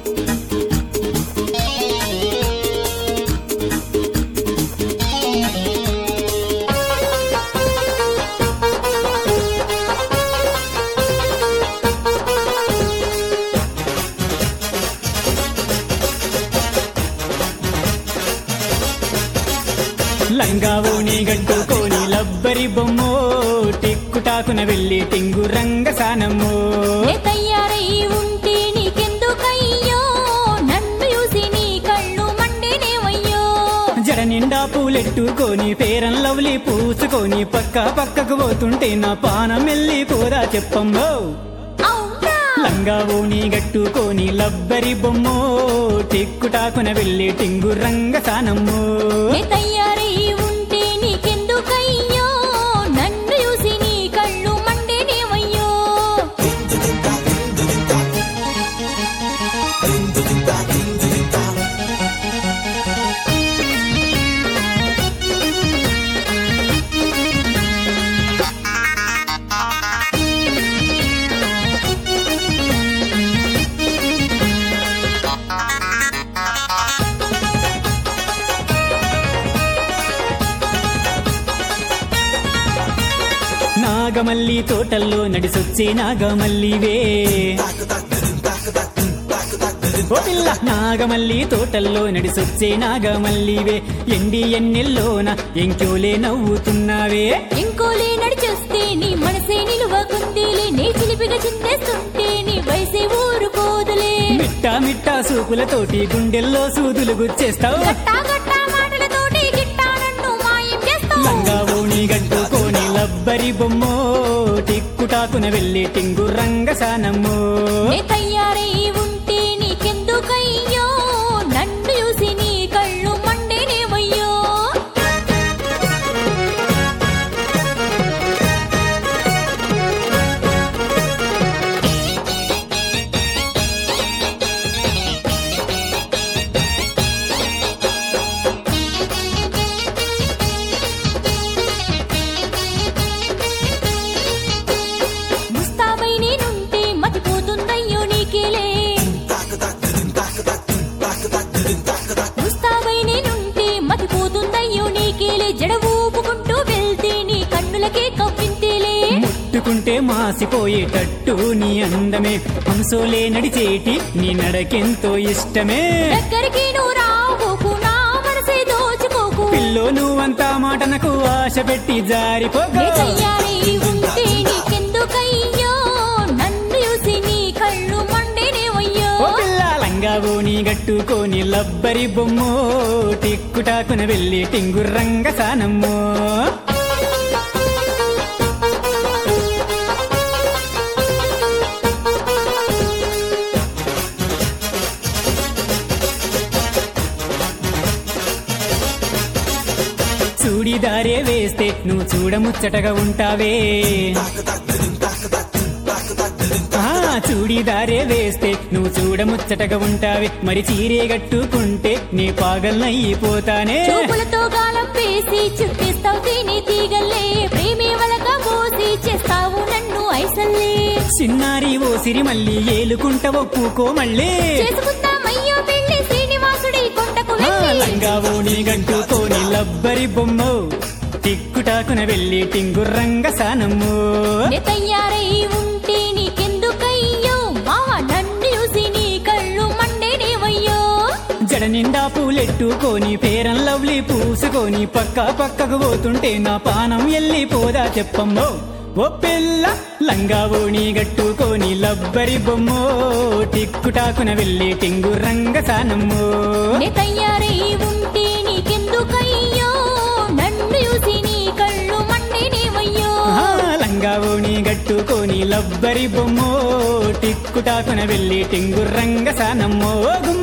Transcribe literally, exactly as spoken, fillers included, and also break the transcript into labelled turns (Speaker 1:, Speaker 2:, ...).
Speaker 1: లంగా ఓణి గట్టుకోని లబ్బరి బొమ్మో టిక్కుటాకున వెళ్ళి టింగు రంగసానమ్మో
Speaker 2: తయారై ఉంటే నీకెందుకయ్యో నన్ను చూసి నీ కళ్ళు మండినేవయ్యో
Speaker 1: జడ నిండా పూలెట్టుకొని పేరం లవ్లీ పూసుకొని పక్క పక్కకు పోతుంటే నా పానం వెళ్ళి పోదా చెప్పమ్మో లంగా ఓణి గట్టుకోని లబ్బరి బొమ్మో టిక్కుటాకున వెళ్ళి టింగు రంగసానమ్మో
Speaker 2: తయారై ఉంటే నీకెందుకయ్యో నన్ను చూసి నీ కళ్ళు మండినేవయ్యో
Speaker 1: నాగమల్లి తోటల్లో నడిసొచ్చే నాగమల్లివే ఓ పిల్ల నాగమల్లి తోటల్లో నడిసొచ్చే నాగమల్లివే ఎండి ఎన్నెల్లోన ఎంక్యోలే నవ్వుతున్నావే
Speaker 2: ఇంకోలే నడిచొస్తే నీ మనసే నిలువకుందిలే నీ చిలిపిగా చిందేస్తుంటే నీ వయసే ఊరుకోదులే
Speaker 1: మిట్టా మిట్టా సూపులతోటి గుండెల్లో సూదులు గుచ్చేస్తావు
Speaker 2: గట్టా గట్టా మాటలతోటి గిట్టా నన్ను మాయం చేస్తావు
Speaker 1: లంగా ఓణి గట్టుకోని లబ్బరి బొమ్మో టిక్కుటాకున వెళ్ళి టింగు రంగసానమ్మో
Speaker 2: తయారై ఉంటే నీకెందుకయ్యో నన్ను చూసి నీ కళ్ళు మండినేవయ్యో ముస్తాబై నేనుంటే మతిపోతుందయ్యో నీకేలే ముస్తాబై నేనుంటే మతిపోతుందయ్యో నీకేలే జడ ఊపుకుంటూ వెళ్తే నీ కన్నులకే కవ్వింతేలే
Speaker 1: ముట్టుకుంటే మాసిపోయేటట్టు నీ అందమే హంసోలే నడిచేటి నీ నడకెంతో ఇష్టమే
Speaker 2: దగ్గరికి నువ్వు రావోకు నా మనసే దోచుకోకు
Speaker 1: పిల్లో నువ్వంతా మాటనకు ఆశ పెట్టి జారిపోక
Speaker 2: నే తయారై ఉంటే నీకెందుకయ్యో నన్ను చూసి నీ కళ్ళు మండినేవయ్యో
Speaker 1: ఓ పిల్ల లంగా ఓణి గట్టుకోని లబ్బరి బొమ్మో టిక్కుటాకున వెళ్ళి టింగు రంగసానమ్మో చూడిదారే వేస్తే నువ్వు చూడముచ్చటగా ఉంటావే ఆ చూడిదారే వేస్తే నువ్వు చూడముచ్చటగా ఉంటావే మరి చీరే గట్టుకుంటే నీ పాగల్నయిపోతానే
Speaker 2: చూపులతో గాలం వేసి చుట్టేస్తావు తిని తీగల్లే ప్రేమే వలక పోసి చేస్తావు నన్ను ఐసల్లే
Speaker 1: చిన్నారి ఓ సిరి మళ్ళీ ఏలుకుంట ఒప్పుకో మళ్ళీ
Speaker 2: చేసుకుందామయ్యో పెళ్లి శ్రీనివాసుడి కొండకు
Speaker 1: ఆ,
Speaker 2: వెళ్ళి
Speaker 1: లంగా ఓణి గట్టుకోని లబ్బరి బొమ్మో టిక్కుటాకున వెళ్ళి టింగు రంగసానమ్మో
Speaker 2: నే తయారై ఉంటే నీకెందుకయ్యో మావ నన్ను చూసి నీ కళ్ళు మండినేవయ్యో
Speaker 1: జడ నిండా పూలెట్టుకొని పేరం లవ్లీ పూసుకొని పక్క పక్కకు పోతుంటే నా పానం ఎల్లి పోదా చెప్పమ్మో ఓ పిల్ల లంగా ఓణి గట్టుకొని లబ్బరి బొమ్మో టిక్కుటాకున వెళ్ళి టింగు రంగసానమ్మో
Speaker 2: నే తయారై ఉంటే నీకెందుకయ్యో నన్ను చూసి నీ కళ్ళు మండినేవయ్యో
Speaker 1: ఆ, లంగా ఓణి గట్టుకొని లబ్బరి బొమ్మో టిక్కుటాకున వెళ్ళి టింగు రంగసానమ్మో గుమ్మ